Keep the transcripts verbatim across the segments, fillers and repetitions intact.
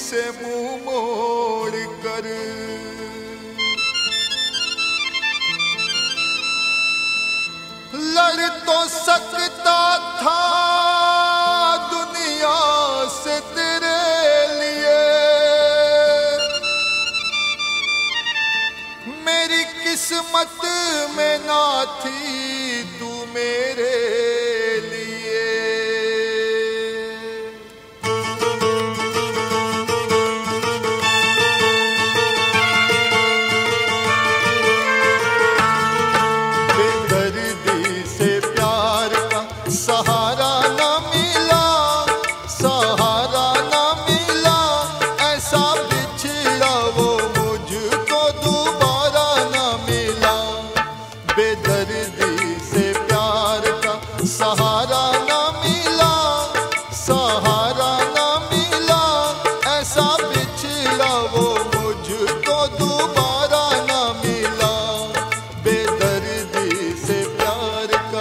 से मुंह मोड़ कर। लड़ तो सकता था दुनिया से तेरे लिए, मेरी किस्मत में ना थी तू मेरे लिए। बेदर्दी से प्यार का सहारा ना मिला, सहारा ना मिला, ऐसा बिछड़ा वो मुझको दोबारा ना मिला। बेदर्दी से प्यार का सहारा ना मिला, सहारा ना मिला, ऐसा बिछड़ा वो मुझको दोबारा ना मिला। बेदर्दी से प्यार का।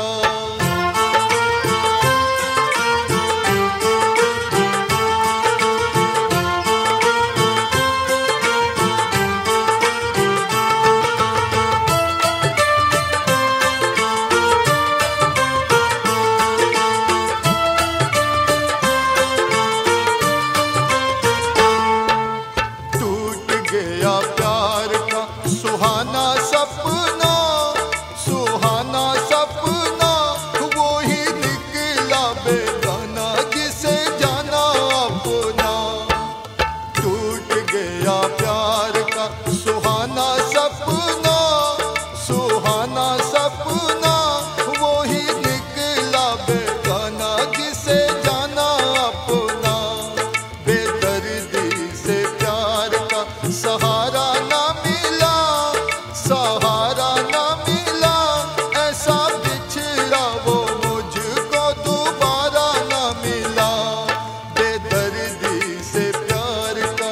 टूट गया प्यार का सुहाना सपना, सुहाना सपना, वो ही निकला बेगाना जिसे जाना अपना। टूट गया प्यार का सुहाना सपना, सुहाना सपना, वो ही निकला बेगाना जिसे जाना अपना। बेदर्दी से प्यार का सहारा ना मिला, सहारा ना मिला, ऐसा बिछड़ा वो मुझको दोबारा ना मिला। बेदर्दी से प्यार का।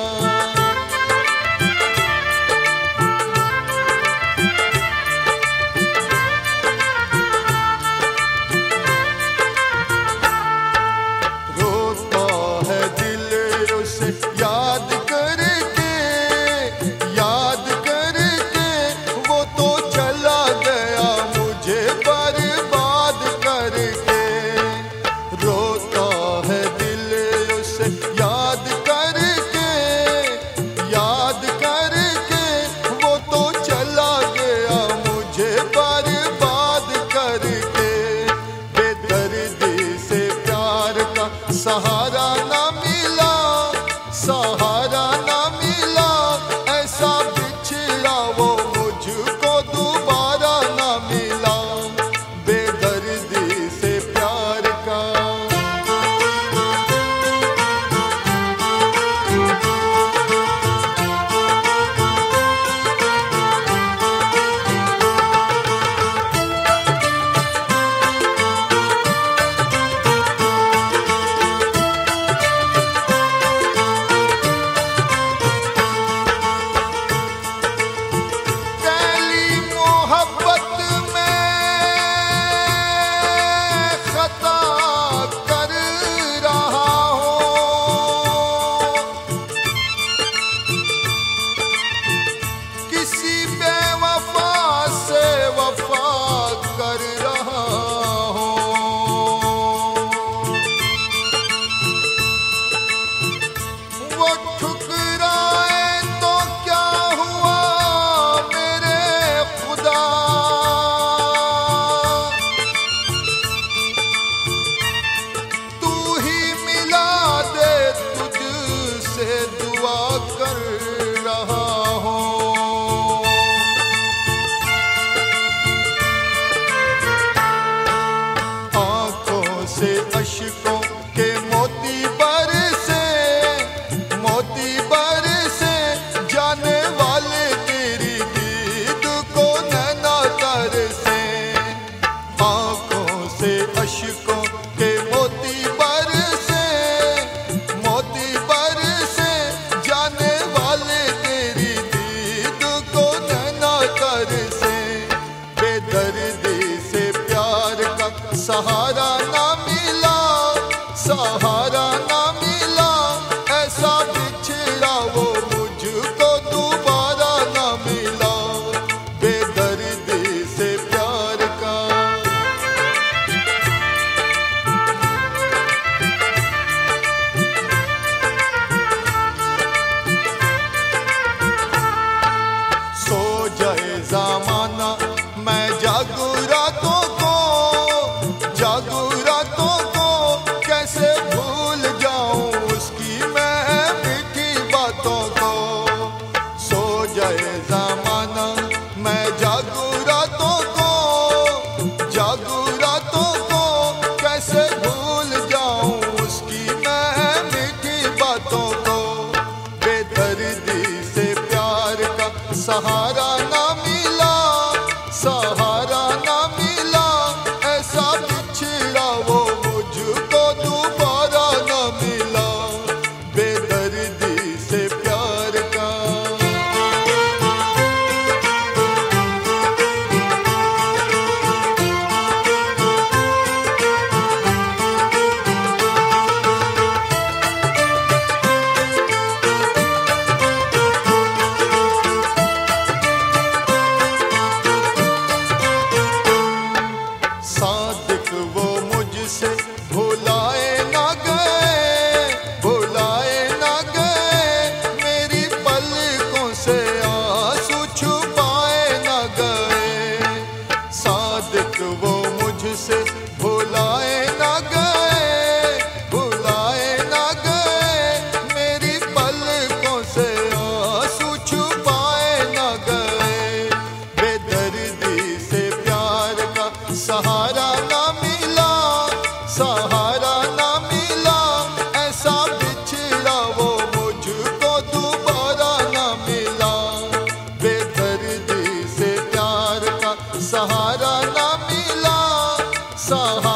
रोता है दिल उसे याद करके, याद करके, वो तो चला गया मुझे बर्बाद करके। रोता है दिल उसे याद करके, याद करके, वो तो चला गया मुझे बर्बाद करके। बेदर्दी से प्यार का सहारा ना मिला, सहारा ना मिला, ऐसा बिछड़ा वो मुझको दोबारा ना मिला। बेदर्दी से प्यार का। पहली मोहब्बत में खता कर रहा हूँ, किसी बेवफा से वफा कर रहा हूँ। वो ठुकराए तो क्या हुआ मेरे खुदा, तू ही मिला दे तुझसे दुआ कर रहा हूँ। आंखों से अश्कों के मोती बरसे, मोती बरसे, जाने वाले तेरी दीद को नैना तरसे। आंखों से अश्कों के मोती बरसे, मोती बरसे, जाने वाले तेरी दीद को नैना तरसे। बेदर्दी से प्यार का सहारा ना मिला, सहारा ना मिला, ऐसा बिछड़ा सादिक वो मुझसे भुलाए ना गए, भुलाए ना गए, मेरी पलकों से आंसू छुपाए ना गए। सादिक वो मुझसे भुलाए ना गए, भुलाए ना गए, मेरी पलकों से आंसू छुपाए ना गए। बेदर्दी से प्यार का सहारा ना मिला, सहारा ना मिला, ऐसा बिछड़ा वो मुझको दोबारा ना मिला। बेदर्दी से प्यार का सहारा ना मिला, सहारा